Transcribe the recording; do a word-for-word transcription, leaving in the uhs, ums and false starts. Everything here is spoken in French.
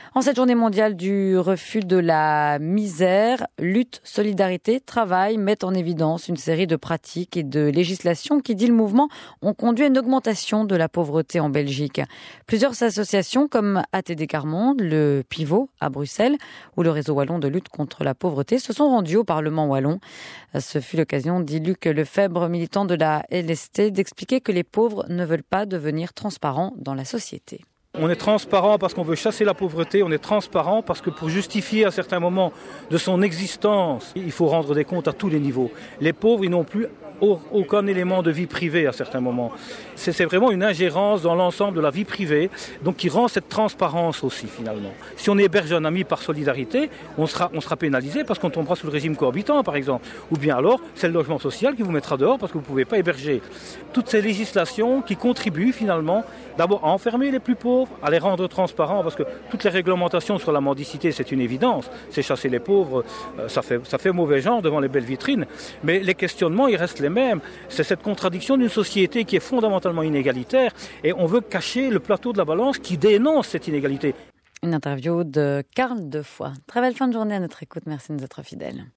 En cette journée mondiale du refus de la misère, lutte, solidarité, travail mettent en évidence une série de pratiques et de législations qui, dit le mouvement, ont conduit à une augmentation de la pauvreté en Belgique. Plusieurs associations comme A T D Carmonde, le Pivot à Bruxelles ou le Réseau wallon de lutte contre la pauvreté se sont rendues au Parlement wallon. Ce fut l'occasion, dit Luc Lefebvre, militant de la L S T, d'expliquer que les pauvres ne veulent pas devenir transparents dans la société. On est transparent parce qu'on veut chasser la pauvreté, on est transparent parce que pour justifier à certains moments de son existence, il faut rendre des comptes à tous les niveaux. Les pauvres, ils n'ont plus aucun élément de vie privée à certains moments. C'est, c'est vraiment une ingérence dans l'ensemble de la vie privée, donc qui rend cette transparence aussi finalement. Si on héberge un ami par solidarité, on sera, on sera pénalisé parce qu'on tombera sous le régime cohabitant par exemple. Ou bien alors, c'est le logement social qui vous mettra dehors parce que vous ne pouvez pas héberger. Toutes ces législations qui contribuent finalement d'abord à enfermer les plus pauvres, à les rendre transparents, parce que toutes les réglementations sur la mendicité, c'est une évidence. C'est chasser les pauvres, ça fait, ça fait mauvais genre devant les belles vitrines. Mais les questionnements, ils restent les mêmes. C'est cette contradiction d'une société qui est fondamentalement inégalitaire et on veut cacher le plateau de la balance qui dénonce cette inégalité. Une interview de Karl Defoy. Très belle fin de journée à notre écoute. Merci de nous être fidèles.